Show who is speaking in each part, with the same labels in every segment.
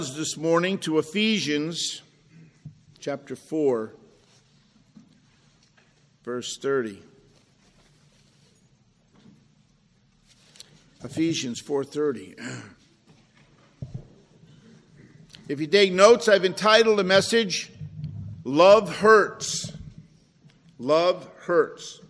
Speaker 1: This morning to Ephesians chapter 4, verse 30. Ephesians 4:30. If you take notes, I've entitled the message, Love Hurts. Love Hurts.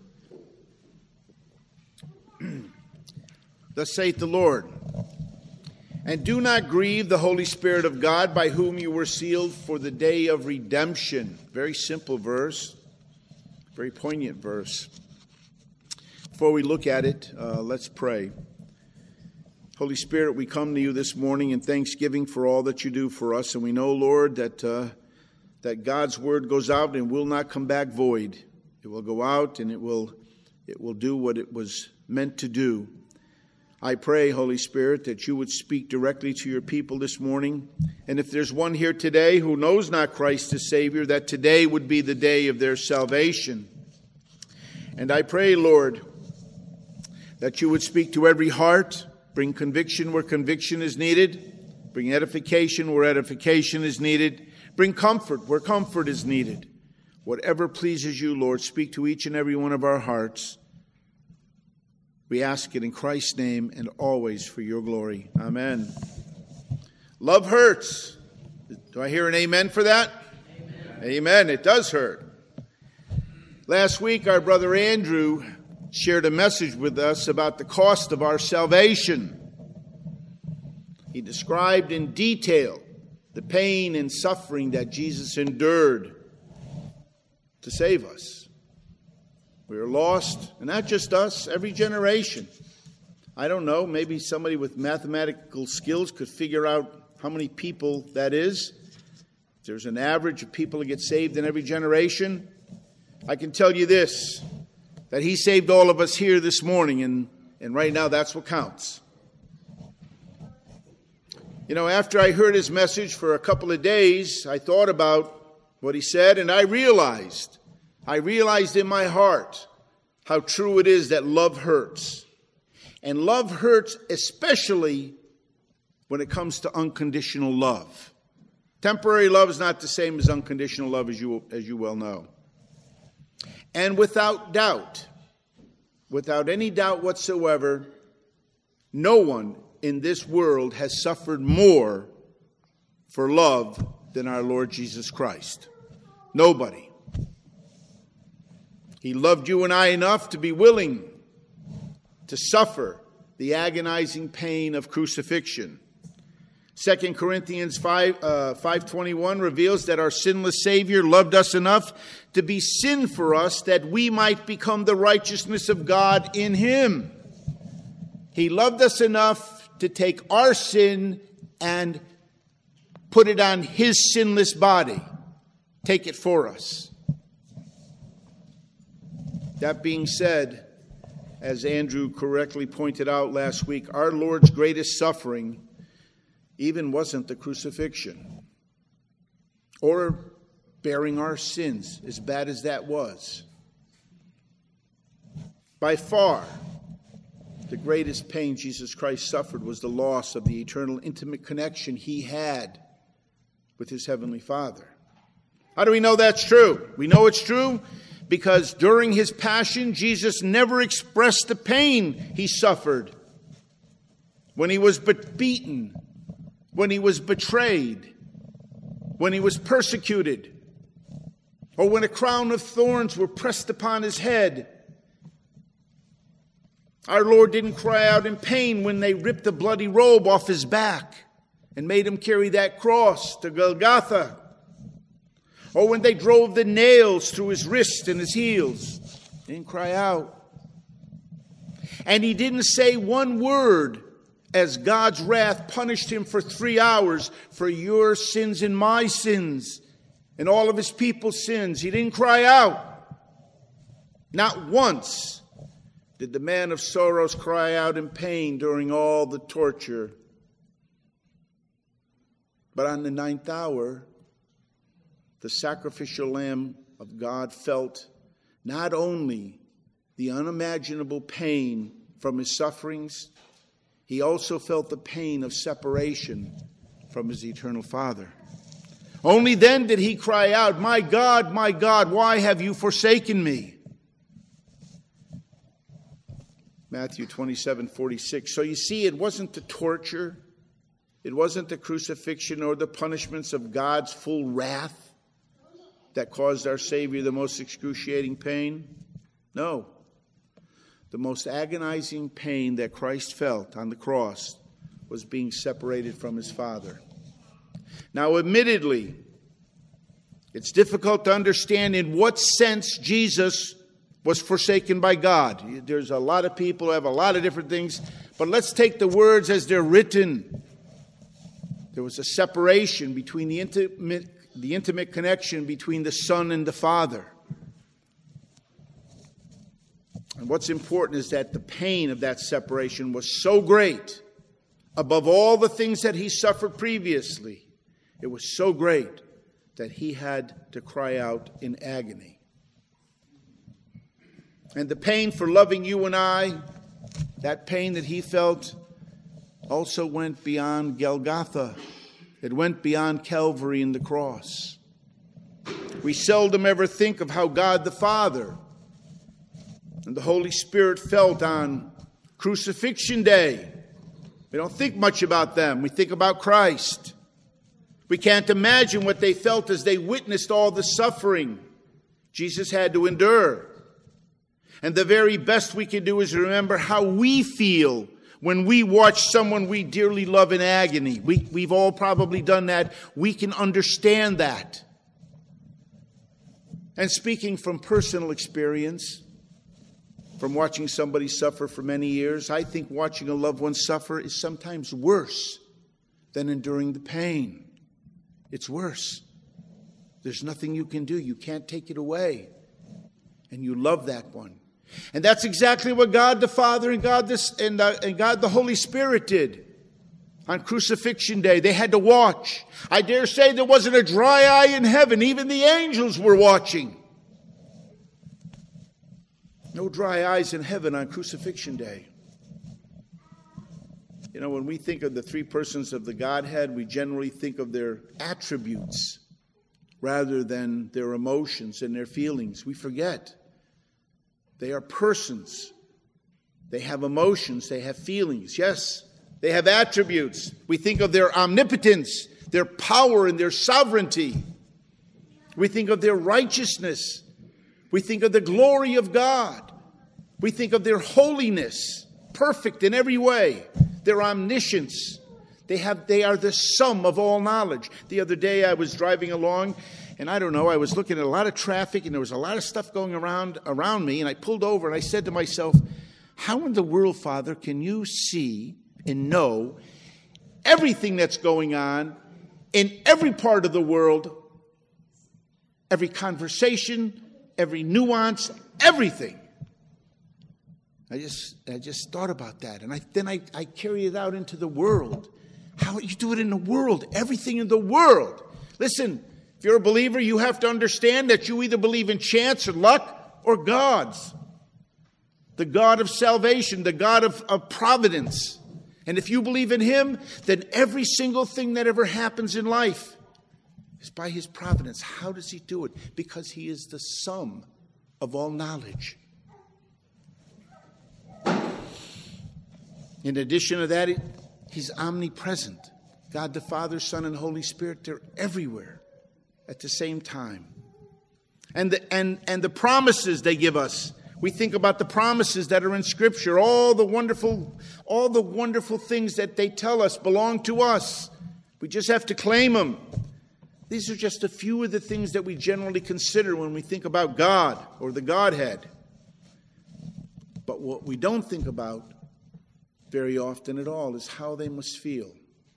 Speaker 1: Thus saith the Lord. And do not grieve the Holy Spirit of God, by whom you were sealed for the day of redemption. Very simple verse, very poignant verse. Before we look at it, let's pray. Holy Spirit, we come to you this morning in thanksgiving for all that you do for us. And we know, Lord, that God's word goes out and will not come back void. It will go out and it will do what it was meant to do. I pray, Holy Spirit, that you would speak directly to your people this morning. And if there's one here today who knows not Christ as Savior, that today would be the day of their salvation. And I pray, Lord, that you would speak to every heart, bring conviction where conviction is needed, bring edification where edification is needed, bring comfort where comfort is needed. Whatever pleases you, Lord, speak to each and every one of our hearts. We ask it in Christ's name and always for your glory. Amen. Love hurts. Do I hear an amen for that? Amen. Amen. It does hurt. Last week, our brother Andrew shared a message with us about the cost of our salvation. He described in detail the pain and suffering that Jesus endured to save us. We are lost, and not just us, every generation. I don't know, maybe somebody with mathematical skills could figure out how many people that is. If there's an average of people who get saved in every generation, I can tell you this, that he saved all of us here this morning, and right now that's what counts. You know, after I heard his message for a couple of days, I thought about what he said, and I realized in my heart how true it is that love hurts. And love hurts especially when it comes to unconditional love. Temporary love is not the same as unconditional love, as you well know. And without doubt, without any doubt whatsoever, no one in this world has suffered more for love than our Lord Jesus Christ. Nobody. He loved you and I enough to be willing to suffer the agonizing pain of crucifixion. 2 Corinthians 5:21 reveals that our sinless Savior loved us enough to be sin for us, that we might become the righteousness of God in him. He loved us enough to take our sin and put it on his sinless body. Take it for us. That being said, as Andrew correctly pointed out last week, our Lord's greatest suffering even wasn't the crucifixion or bearing our sins, as bad as that was. By far, the greatest pain Jesus Christ suffered was the loss of the eternal intimate connection he had with his heavenly Father. How do we know that's true? We know it's true because during his passion, Jesus never expressed the pain he suffered when he was beaten, when he was betrayed, when he was persecuted, or when a crown of thorns were pressed upon his head. Our Lord didn't cry out in pain when they ripped the bloody robe off his back and made him carry that cross to Golgotha, or when they drove the nails through his wrists and his heels. He didn't cry out. And he didn't say one word as God's wrath punished him for 3 hours for your sins and my sins and all of his people's sins. He didn't cry out. Not once did the man of sorrows cry out in pain during all the torture. But on the 9th hour, the sacrificial Lamb of God felt not only the unimaginable pain from his sufferings, he also felt the pain of separation from his eternal Father. Only then did he cry out, my God, why have you forsaken me?" Matthew 27:46. So you see, it wasn't the torture, it wasn't the crucifixion or the punishments of God's full wrath that caused our Savior the most excruciating pain. No. The most agonizing pain that Christ felt on the cross was being separated from his Father. Now, admittedly, it's difficult to understand in what sense Jesus was forsaken by God. There's a lot of people who have a lot of different things, but let's take the words as they're written. There was a separation between the intimate connection between the Son and the Father. And what's important is that the pain of that separation was so great, above all the things that he suffered previously. It was so great that he had to cry out in agony. And the pain for loving you and I, that pain that he felt, also went beyond Golgotha. It went beyond Calvary and the cross. We seldom ever think of how God the Father and the Holy Spirit felt on Crucifixion Day. We don't think much about them. We think about Christ. We can't imagine what they felt as they witnessed all the suffering Jesus had to endure. And the very best we can do is remember how we feel when we watch someone we dearly love in agony. We've all probably done that. We can understand that. And speaking from personal experience, from watching somebody suffer for many years, I think watching a loved one suffer is sometimes worse than enduring the pain. It's worse. There's nothing you can do. You can't take it away. And you love that one. And that's exactly what God the Father and God the Holy Spirit did on Crucifixion Day. They had to watch. I dare say there wasn't a dry eye in heaven. Even the angels were watching. No dry eyes in heaven on Crucifixion Day. You know, when we think of the three persons of the Godhead, we generally think of their attributes rather than their emotions and their feelings. We forget. They are persons. They have emotions. They have feelings. Yes, they have attributes. We think of their omnipotence, their power, and their sovereignty. We think of their righteousness. We think of the glory of God. We think of their holiness, perfect in every way. Their omniscience. They are the sum of all knowledge. The other day I was driving along, and I don't know, I was looking at a lot of traffic, and there was a lot of stuff going around me, and I pulled over, and I said to myself, how in the world, Father, can you see and know everything that's going on in every part of the world, every conversation, every nuance, everything? I just thought about that, and then I carry it out into the world. How you do it in the world, everything in the world. Listen, if you're a believer, you have to understand that you either believe in chance or luck or gods. The God of salvation, the God of providence. And if you believe in him, then every single thing that ever happens in life is by his providence. How does he do it? Because he is the sum of all knowledge. In addition to that, he's omnipresent. God the Father, Son, and Holy Spirit, they're everywhere at the same time. And the promises they give us. We think about the promises that are in Scripture, all the wonderful things that they tell us belong to us. We just have to claim them. These are just a few of the things that we generally consider when we think about God or the Godhead. But what we don't think about very often at all is how they must feel.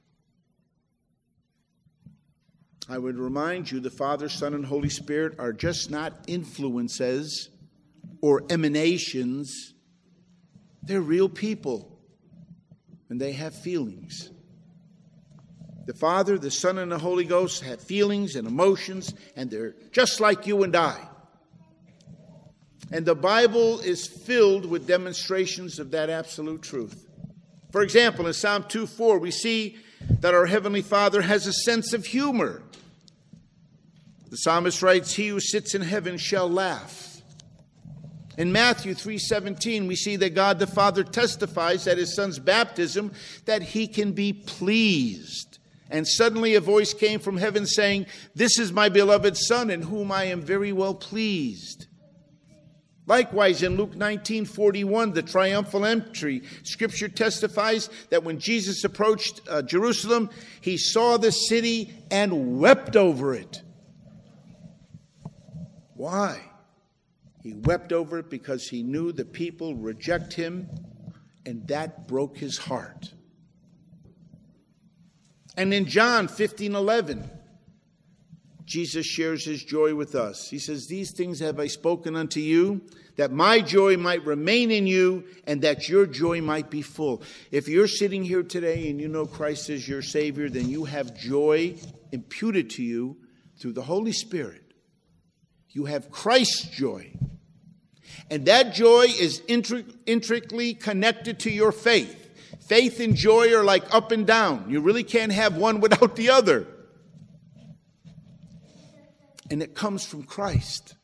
Speaker 1: I would remind you the Father, Son, and Holy Spirit are just not influences or emanations. They're real people, and they have feelings. The Father, the Son, and the Holy Ghost have feelings and emotions, and they're just like you and I. And the Bible is filled with demonstrations of that absolute truth. For example, in Psalm 2:4, we see that our Heavenly Father has a sense of humor. The psalmist writes, "He who sits in heaven shall laugh." In Matthew 3:17, we see that God the Father testifies at his Son's baptism that he can be pleased. And suddenly a voice came from heaven saying, "This is my beloved Son, in whom I am very well pleased." Likewise, in Luke 19:41, the triumphal entry, Scripture testifies that when Jesus approached Jerusalem, he saw the city and wept over it. Why? He wept over it because he knew the people reject him, and that broke his heart. And in John 15:11, Jesus shares his joy with us. He says, "These things have I spoken unto you, that my joy might remain in you, and that your joy might be full." If you're sitting here today and you know Christ is your Savior, then you have joy imputed to you through the Holy Spirit. You have Christ's joy. And that joy is intricately connected to your faith. Faith and joy are like up and down. You really can't have one without the other. And it comes from Christ.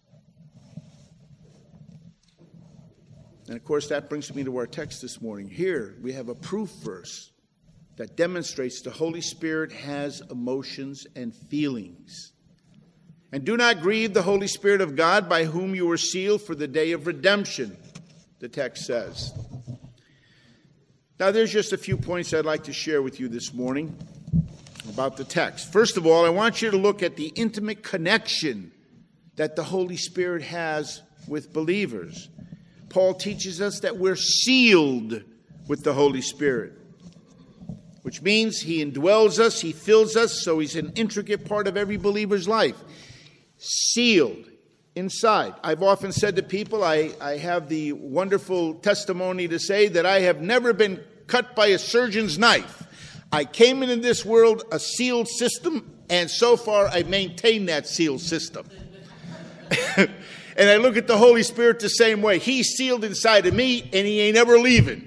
Speaker 1: And of course, that brings me to our text this morning. Here we have a proof verse that demonstrates the Holy Spirit has emotions and feelings. "And do not grieve the Holy Spirit of God, by whom you were sealed for the day of redemption," the text says. Now, there's just a few points I'd like to share with you this morning about the text. First of all, I want you to look at the intimate connection that the Holy Spirit has with believers. Paul teaches us that we're sealed with the Holy Spirit, which means he indwells us, he fills us, so he's an intricate part of every believer's life. Sealed inside. I've often said to people, I have the wonderful testimony to say that I have never been cut by a surgeon's knife. I came into this world a sealed system, and so far I've maintained that sealed system. And I look at the Holy Spirit the same way. He's sealed inside of me, and he ain't ever leaving.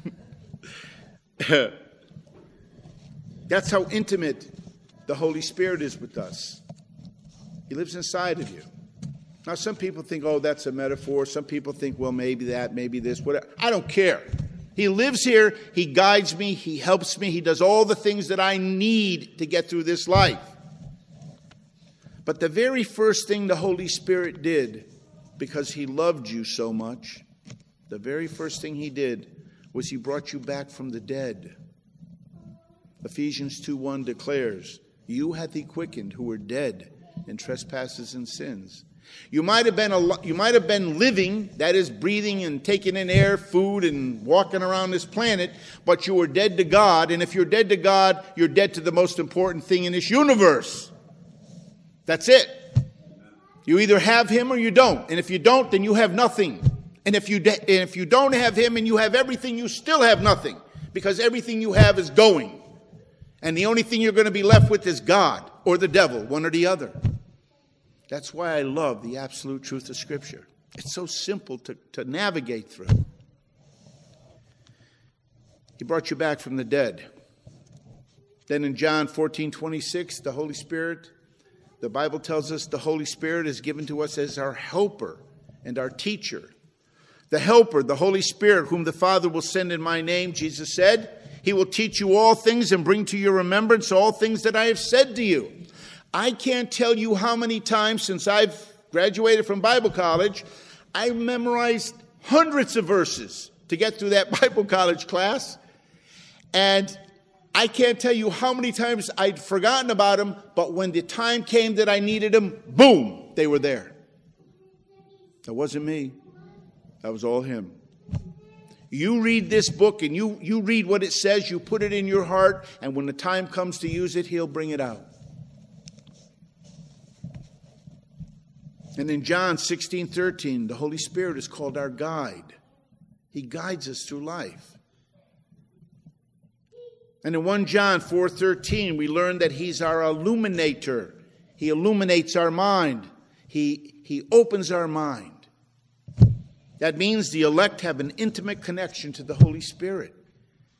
Speaker 1: That's how intimate the Holy Spirit is with us. He lives inside of you. Now, some people think, oh, that's a metaphor. Some people think, well, maybe that, maybe this, whatever. I don't care. He lives here. He guides me. He helps me. He does all the things that I need to get through this life. But the very first thing the Holy Spirit did, because he loved you so much, the very first thing he did was he brought you back from the dead. Ephesians 2:1 declares, "You hath he quickened who were dead in trespasses and sins." You might have been living, that is, breathing and taking in air, food, and walking around this planet, but you were dead to God. And if you're dead to God, you're dead to the most important thing in this universe. That's it. You either have him or you don't. And if you don't, then you have nothing. And if you don't have him and you have everything, you still have nothing, because everything you have is going. And the only thing you're going to be left with is God or the devil, one or the other. That's why I love the absolute truth of Scripture. It's so simple to navigate through. He brought you back from the dead. Then in John 14:26, the Holy Spirit, the Bible tells us the Holy Spirit is given to us as our helper and our teacher. The helper, the Holy Spirit, whom the Father will send in my name, Jesus said, he will teach you all things and bring to your remembrance all things that I have said to you. I can't tell you how many times since I've graduated from Bible college, I memorized hundreds of verses to get through that Bible college class. And I can't tell you how many times I'd forgotten about them, but when the time came that I needed them, boom, they were there. That wasn't me. That was all him. You read this book and you read what it says, you put it in your heart, and when the time comes to use it, he'll bring it out. And in John 16:13, the Holy Spirit is called our guide. He guides us through life. And in 1 John 4:13, we learn that he's our illuminator. He illuminates our mind. He opens our mind. That means the elect have an intimate connection to the Holy Spirit.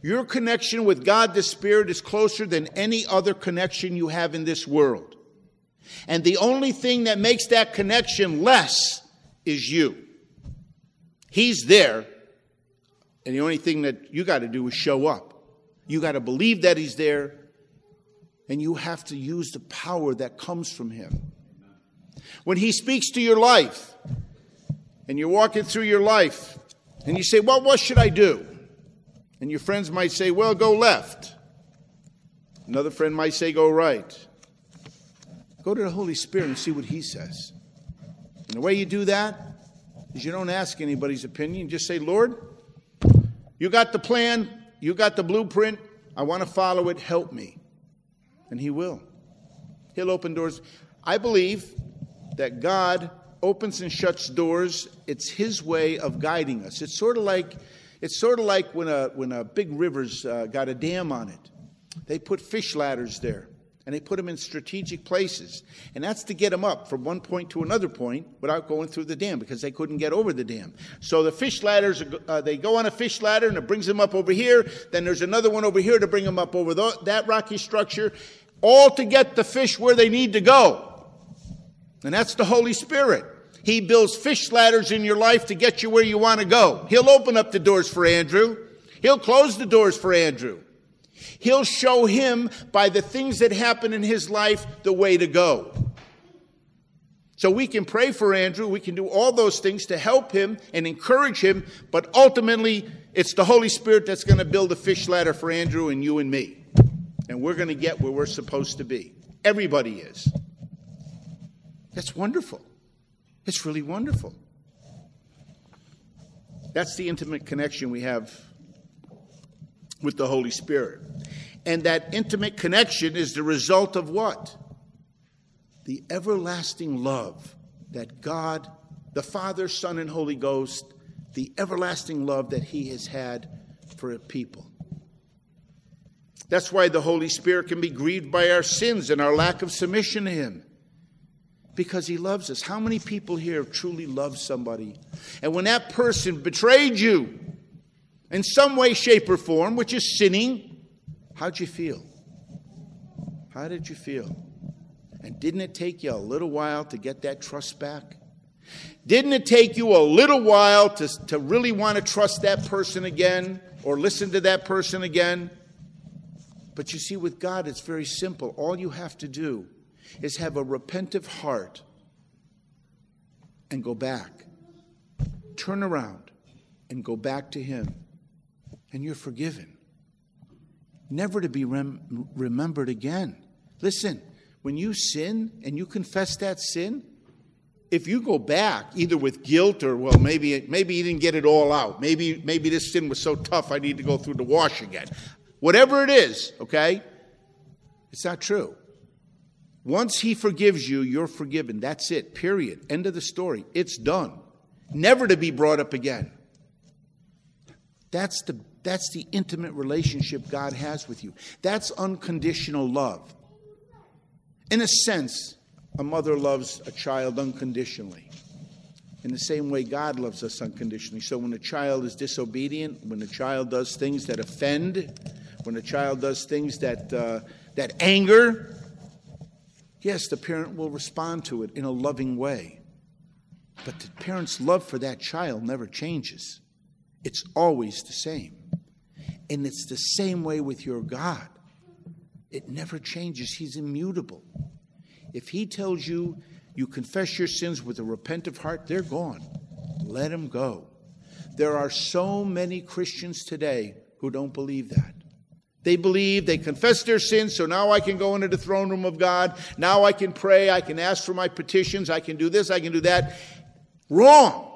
Speaker 1: Your connection with God the Spirit is closer than any other connection you have in this world. And the only thing that makes that connection less is you. He's there, and the only thing that you got to do is show up. You got to believe that he's there, and you have to use the power that comes from him. When he speaks to your life, and you're walking through your life, and you say, well, what should I do? And your friends might say, well, go left. Another friend might say, go right. Go to the Holy Spirit and see what he says. And the way you do that is you don't ask anybody's opinion. Just say, Lord, you got the plan. You got the blueprint. I want to follow it. Help me. And he will. He'll open doors. I believe that God opens and shuts doors. It's his way of guiding us. It's sort of like when a big river's got a dam on it. They put fish ladders there, and they put them in strategic places. And that's to get them up from one point to another point without going through the dam, because they couldn't get over the dam. So the fish ladders, they go on a fish ladder, and it brings them up over here. Then there's another one over here to bring them up over that rocky structure, all to get the fish where they need to go. And that's the Holy Spirit. He builds fish ladders in your life to get you where you want to go. He'll open up the doors for Andrew. He'll close the doors for Andrew. He'll show him by the things that happen in his life the way to go. So we can pray for Andrew. We can do all those things to help him and encourage him. But ultimately, it's the Holy Spirit that's going to build a fish ladder for Andrew and you and me. And we're going to get where we're supposed to be. Everybody is. That's wonderful. It's really wonderful. That's the intimate connection we have with the Holy Spirit. And that intimate connection is the result of what? The everlasting love that God, the Father, Son, and Holy Ghost, the everlasting love that he has had for a people. That's why the Holy Spirit can be grieved by our sins and our lack of submission to him. Because he loves us. How many people here truly love somebody? And when that person betrayed you in some way, shape, or form, which is sinning, how'd you feel? How did you feel? And didn't it take you a little while to get that trust back? Didn't it take you a little while to really want to trust that person again or listen to that person again? But you see, with God, it's very simple. All you have to do is have a repentant heart and go back. Turn around and go back to him. And you're forgiven. Never to be remembered again. Listen, when you sin and you confess that sin, if you go back, either with guilt or, well, maybe you didn't get it all out. Maybe this sin was so tough I need to go through the wash again. Whatever it is, okay? It's not true. Once he forgives you, you're forgiven. That's it, period. End of the story. It's done. Never to be brought up again. That's the intimate relationship God has with you. That's unconditional love. In a sense, a mother loves a child unconditionally. In the same way God loves us unconditionally. So when a child is disobedient, when a child does things that offend, when a child does things that anger, yes, the parent will respond to it in a loving way. But the parent's love for that child never changes. It's always the same. And it's the same way with your God. It never changes. He's immutable. If he tells you, you confess your sins with a repentant heart, they're gone. Let them go. There are so many Christians today who don't believe that. They believe, they confess their sins, so now I can go into the throne room of God. Now I can pray, I can ask for my petitions, I can do this, I can do that. Wrong.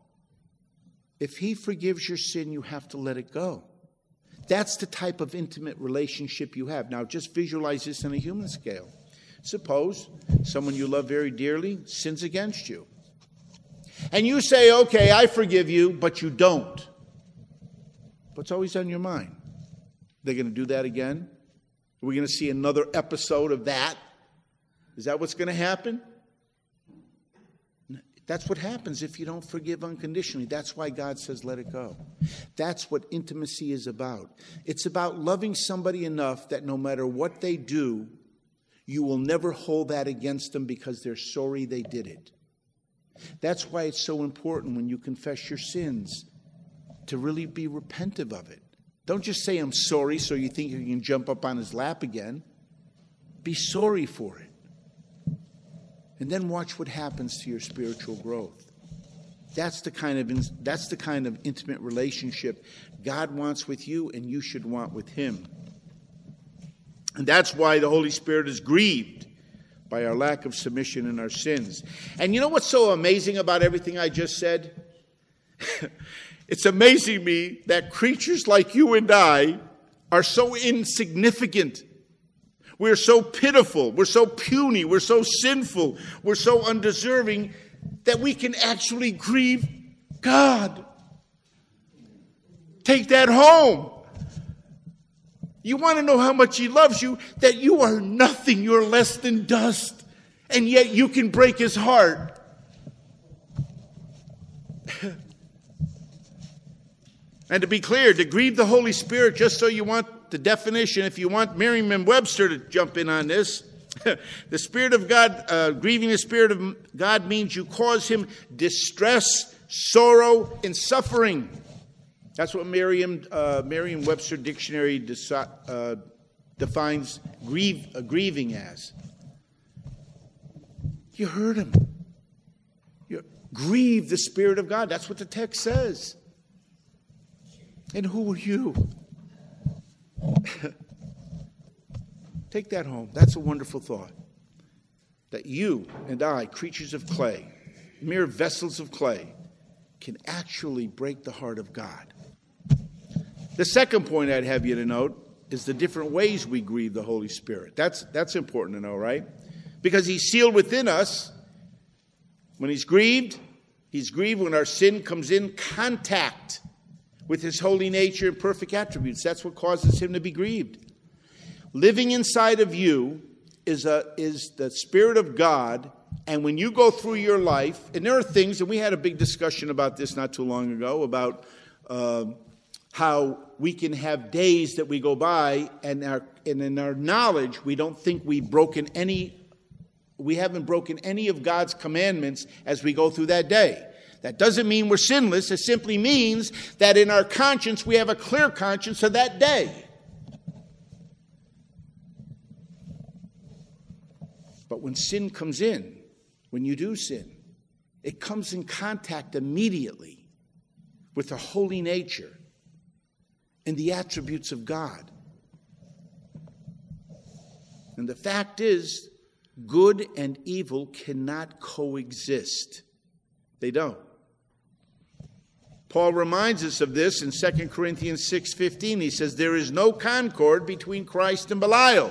Speaker 1: If he forgives your sin, you have to let it go. That's the type of intimate relationship you have. Now, just visualize this on a human scale. Suppose someone you love very dearly sins against you. And you say, okay, I forgive you, but you don't. What's always on your mind? They're going to do that again? Are we going to see another episode of that? Is that what's going to happen? That's what happens if you don't forgive unconditionally. That's why God says, let it go. That's what intimacy is about. It's about loving somebody enough that no matter what they do, you will never hold that against them because they're sorry they did it. That's why it's so important when you confess your sins to really be repentive of it. Don't just say, I'm sorry, so you think you can jump up on his lap again. Be sorry for it. And then watch what happens to your spiritual growth. That's the kind of intimate relationship God wants with you and you should want with him. And that's why the Holy Spirit is grieved by our lack of submission and our sins. And you know what's so amazing about everything I just said? It's amazing to me that creatures like you and I are so insignificant. We're so pitiful, we're so puny, we're so sinful, we're so undeserving that we can actually grieve God. Take that home. You want to know how much he loves you? That you are nothing, you're less than dust, and yet you can break his heart. And to be clear, to grieve the Holy Spirit, just so you want the definition, if you want Merriam-Webster to jump in on this, the Spirit of God, grieving the Spirit of God means you cause him distress, sorrow, and suffering. That's what Merriam-Webster dictionary defines grieving as. You heard him. You grieve the Spirit of God. That's what the text says. And who are you? Take that home. That's a wonderful thought. That you and I, creatures of clay, mere vessels of clay, can actually break the heart of God. The second point I'd have you to note is the different ways we grieve the Holy Spirit. That's important to know, right? Because he's sealed within us. When he's grieved when our sin comes in contact with his holy nature and perfect attributes. That's what causes him to be grieved. Living inside of you is the Spirit of God, and when you go through your life, and there are things, and we had a big discussion about this not too long ago, about how we can have days that we go by, and in our knowledge, we don't think we haven't broken any of God's commandments as we go through that day. That doesn't mean we're sinless. It simply means that in our conscience, we have a clear conscience of that day. But when sin comes in, when you do sin, it comes in contact immediately with the holy nature and the attributes of God. And the fact is, good and evil cannot coexist. They don't. Paul reminds us of this in 2 Corinthians 6:15. He says, there is no concord between Christ and Belial.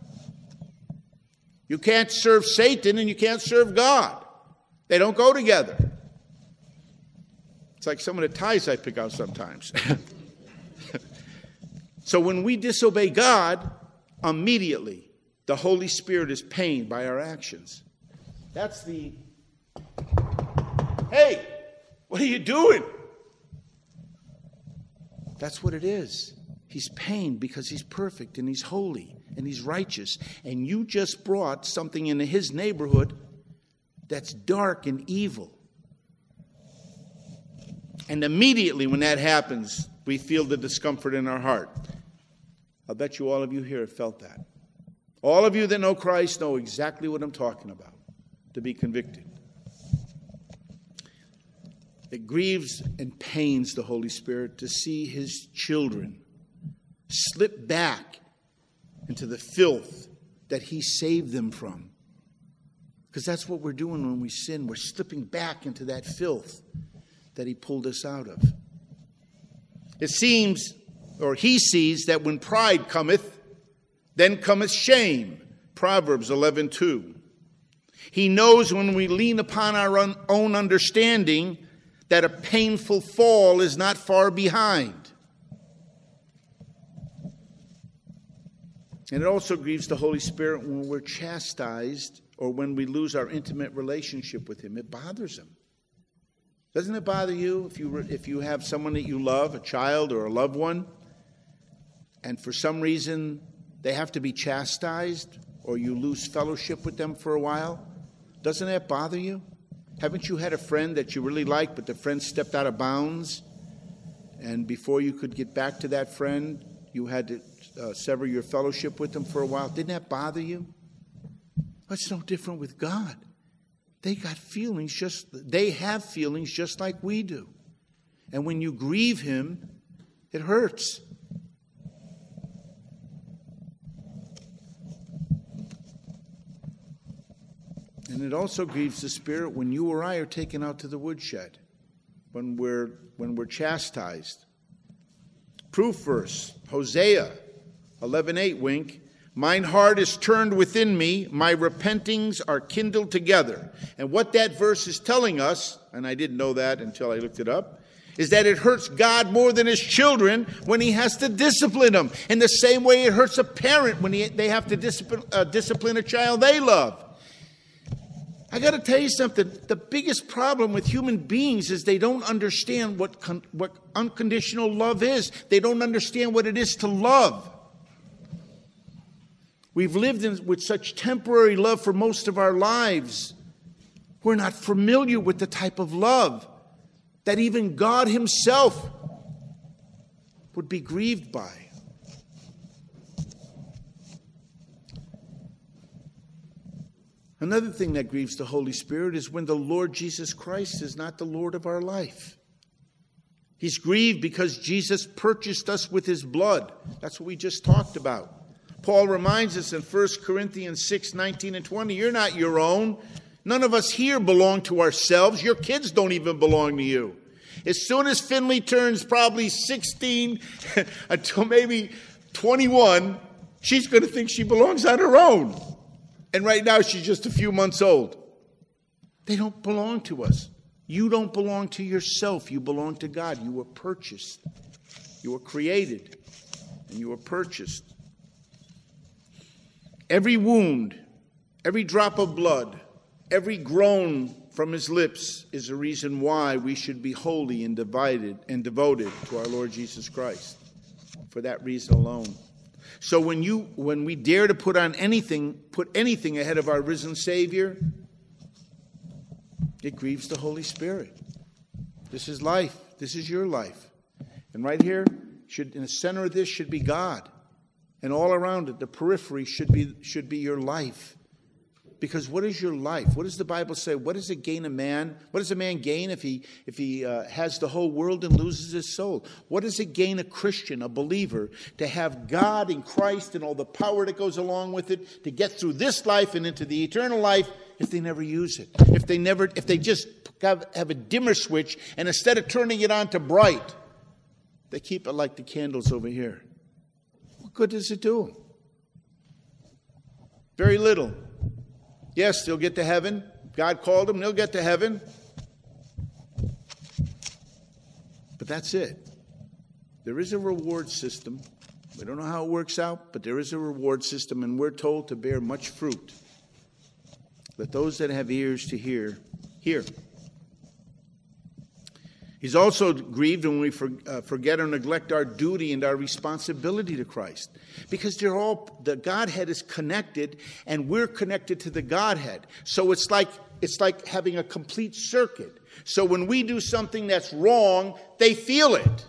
Speaker 1: You can't serve Satan and you can't serve God. They don't go together. It's like some of the ties I pick out sometimes. So when we disobey God, immediately the Holy Spirit is pained by our actions. That's the, hey, what are you doing? That's what it is. He's pained because he's perfect and he's holy and he's righteous. And you just brought something into his neighborhood that's dark and evil. And immediately when that happens, we feel the discomfort in our heart. I'll bet you all of you here have felt that. All of you that know Christ know exactly what I'm talking about, to be convicted. It grieves and pains the Holy Spirit to see his children slip back into the filth that he saved them from. Because that's what we're doing when we sin. We're slipping back into that filth that he pulled us out of. It seems, or he sees, that when pride cometh, then cometh shame. Proverbs 11:2. He knows when we lean upon our own understanding that a painful fall is not far behind. And it also grieves the Holy Spirit when we're chastised or when we lose our intimate relationship with him. It bothers him. Doesn't it bother you if you have someone that you love, a child or a loved one, and for some reason they have to be chastised or you lose fellowship with them for a while? Doesn't that bother you? Haven't you had a friend that you really liked, but the friend stepped out of bounds, and before you could get back to that friend, you had to sever your fellowship with them for a while? Didn't that bother you? It's no different with God. They have feelings just like we do. And when you grieve him, it hurts. And it also grieves the Spirit when you or I are taken out to the woodshed, when we're chastised. Proof verse, Hosea 11:8, wink. Mine heart is turned within me, my repentings are kindled together. And what that verse is telling us, and I didn't know that until I looked it up, is that it hurts God more than his children when he has to discipline them. In the same way it hurts a parent when they have to discipline a child they love. I got to tell you something. The biggest problem with human beings is they don't understand what unconditional love is. They don't understand what it is to love. We've lived with such temporary love for most of our lives. We're not familiar with the type of love that even God himself would be grieved by. Another thing that grieves the Holy Spirit is when the Lord Jesus Christ is not the Lord of our life. He's grieved because Jesus purchased us with his blood. That's what we just talked about. Paul reminds us in 1 Corinthians 6:19 and 20, you're not your own. None of us here belong to ourselves. Your kids don't even belong to you. As soon as Finley turns probably 16 until maybe 21, she's going to think she belongs on her own. And right now she's just a few months old. They don't belong to us. You don't belong to yourself. You belong to God. You were purchased. You were created. And you were purchased. Every wound, every drop of blood, every groan from his lips is a reason why we should be holy and devoted to our Lord Jesus Christ. For that reason alone. So when we dare to put anything ahead of our risen Savior, it grieves the Holy Spirit. This is life. This is your life. And right here, in the center of this should be God. And all around it, the periphery should be your life. Because what is your life? What does the Bible say? What does it gain a man? What does a man gain if he has the whole world and loses his soul? What does it gain a Christian, a believer, to have God in Christ and all the power that goes along with it to get through this life and into the eternal life if they never use it? If they just have a dimmer switch and instead of turning it on to bright, they keep it like the candles over here. What good does it do them? Very little. Yes, they'll get to heaven. God called them, they'll get to heaven. But that's it. There is a reward system. We don't know how it works out, but there is a reward system, and we're told to bear much fruit. Let those that have ears to hear, hear. He's also grieved when we forget or neglect our duty and our responsibility to Christ. Because the Godhead is connected, and we're connected to the Godhead. So it's like having a complete circuit. So when we do something that's wrong, they feel it.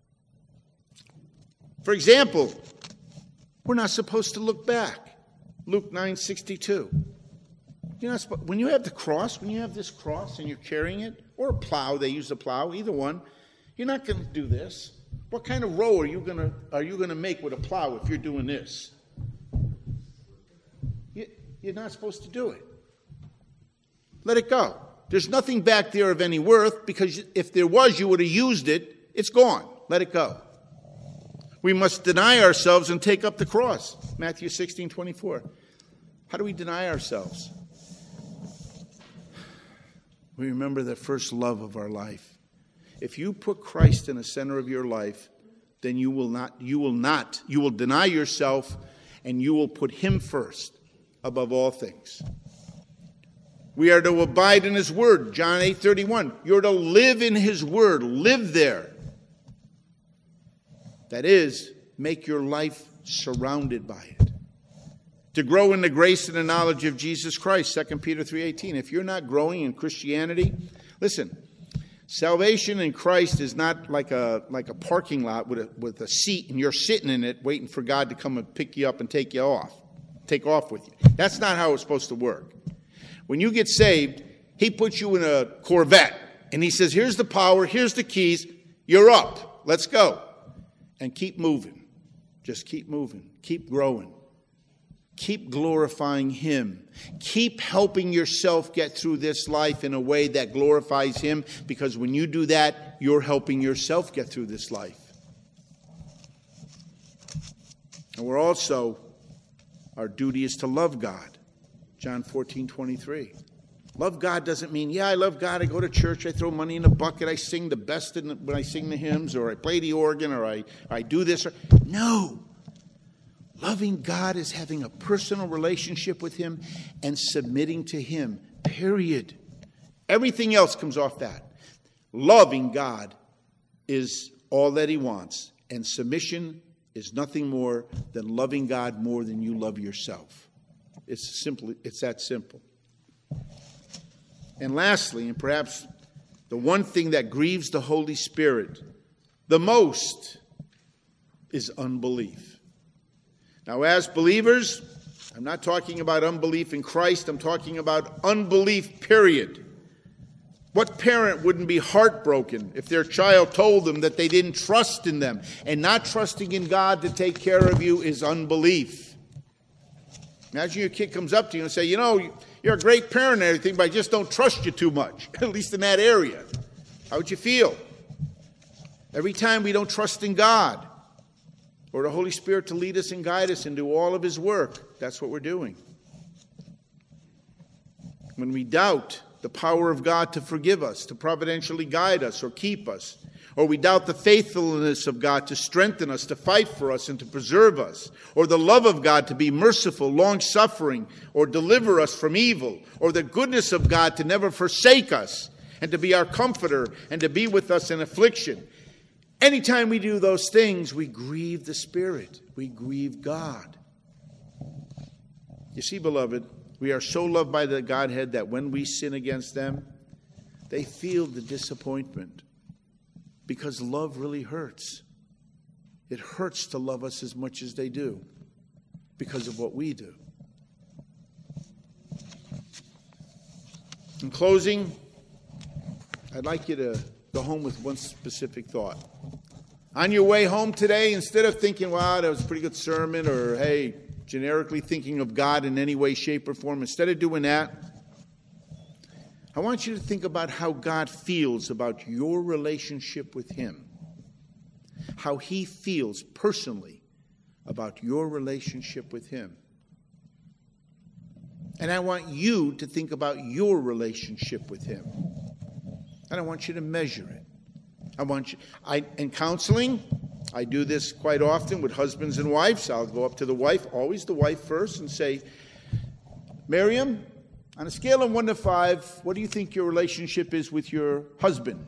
Speaker 1: For example, we're not supposed to look back. Luke 9:62. When you have this cross and you're carrying it, or a plow, they use a plow, either one, you're not going to do this. What kind of row are you going to make with a plow if you're doing this? You're not supposed to do it. Let it go. There's nothing back there of any worth, because if there was, you would have used it. It's gone. Let it go. We must deny ourselves and take up the cross. Matthew 16:24. How do we deny ourselves? We remember the first love of our life. If you put Christ in the center of your life, then you will deny yourself, and you will put him first above all things. We are to abide in his word, John 8:31. You're to live in his word. Live there. That is, make your life surrounded by it. To grow in the grace and the knowledge of Jesus Christ, 2 Peter 3:18. If you're not growing in Christianity, listen, salvation in Christ is not like a parking lot with a seat and you're sitting in it waiting for God to come and pick you up and take off with you. That's not how it's supposed to work. When you get saved, he puts you in a Corvette and he says, here's the power, here's the keys, you're up, let's go. And keep moving. Just keep moving, keep growing. Keep glorifying him. Keep helping yourself get through this life in a way that glorifies him, because when you do that, you're helping yourself get through this life. And we're also, our duty is to love God. John 14:23. Love God doesn't mean, I love God, I go to church, I throw money in the bucket, I sing the best when I sing the hymns, or I play the organ, or I do this. No. Loving God is having a personal relationship with him and submitting to him, period. Everything else comes off that. Loving God is all that he wants, and submission is nothing more than loving God more than you love yourself. It's that simple. And lastly, and perhaps the one thing that grieves the Holy Spirit the most is unbelief. Now, as believers, I'm not talking about unbelief in Christ. I'm talking about unbelief, period. What parent wouldn't be heartbroken if their child told them that they didn't trust in them? And not trusting in God to take care of you is unbelief. Imagine your kid comes up to you and say, you're a great parent and everything, but I just don't trust you too much, at least in that area. How would you feel? Every time we don't trust in God, or the Holy Spirit to lead us and guide us and do all of his work, that's what we're doing. When we doubt the power of God to forgive us, to providentially guide us or keep us, or we doubt the faithfulness of God to strengthen us, to fight for us, and to preserve us, or the love of God to be merciful, long-suffering, or deliver us from evil, or the goodness of God to never forsake us, and to be our comforter, and to be with us in affliction. Anytime we do those things, we grieve the Spirit. We grieve God. You see, beloved, we are so loved by the Godhead that when we sin against them, they feel the disappointment, because love really hurts. It hurts to love us as much as they do because of what we do. In closing, I'd like you to go home with one specific thought. On your way home today, instead of thinking, wow, that was a pretty good sermon, or hey, generically thinking of God in any way, shape, or form, instead of doing that, I want you to think about how God feels about your relationship with him. How he feels personally about your relationship with him. And I want you to think about your relationship with him. And I want you to measure it. In counseling, I do this quite often with husbands and wives. I'll go up to the wife, always the wife first, and say, Miriam, on a scale of 1 to 5, what do you think your relationship is with your husband?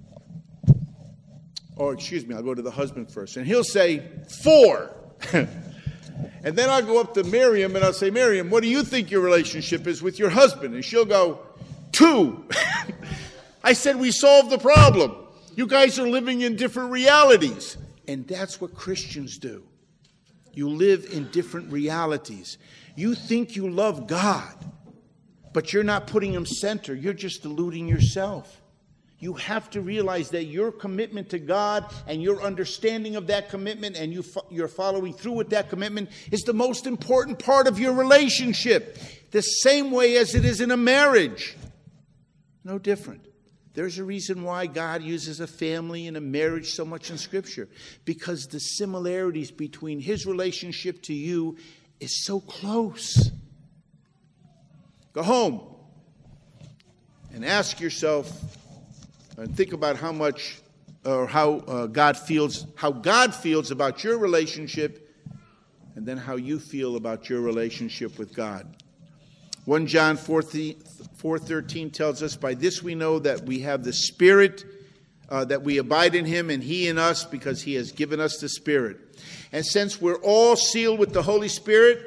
Speaker 1: Or, I'll go to the husband first. And he'll say, 4. And then I'll go up to Miriam and I'll say, Miriam, what do you think your relationship is with your husband? And she'll go, 2. I said, we solved the problem. You guys are living in different realities. And that's what Christians do. You live in different realities. You think you love God, but you're not putting him center. You're just deluding yourself. You have to realize that your commitment to God and your understanding of that commitment and you're following through with that commitment is the most important part of your relationship. The same way as it is in a marriage. No different. There's a reason why God uses a family and a marriage so much in Scripture. Because the similarities between his relationship to you is so close. Go home and ask yourself and think about how God feels about your relationship, and then how you feel about your relationship with God. 1 John 4:13 tells us, by this we know that we have the Spirit, that we abide in him and he in us, because he has given us the Spirit. And since we're all sealed with the Holy Spirit,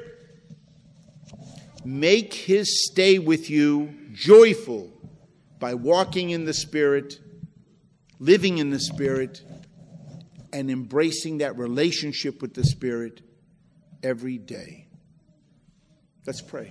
Speaker 1: make his stay with you joyful by walking in the Spirit, living in the Spirit, and embracing that relationship with the Spirit every day. Let's pray.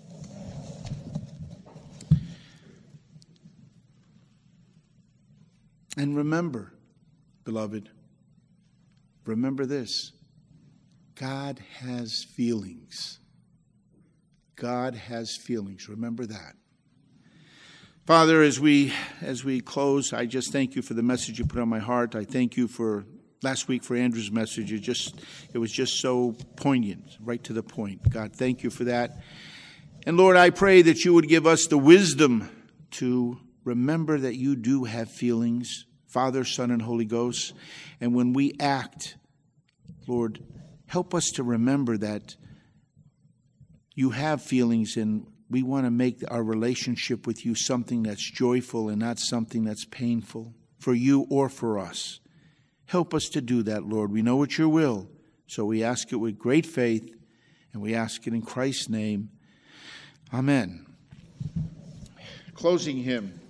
Speaker 1: And remember, beloved, remember this: God has feelings. God has feelings. Remember that. Father, as we close, I just thank you for the message you put on my heart. I thank you for last week for Andrew's message. It was just so poignant, right to the point. God, thank you for that. And Lord, I pray that you would give us the wisdom to remember that you do have feelings, Father, Son, and Holy Ghost. And when we act, Lord, help us to remember that you have feelings, and we want to make our relationship with you something that's joyful and not something that's painful for you or for us. Help us to do that, Lord. We know it's your will, so we ask it with great faith, and we ask it in Christ's name. Amen. Closing hymn.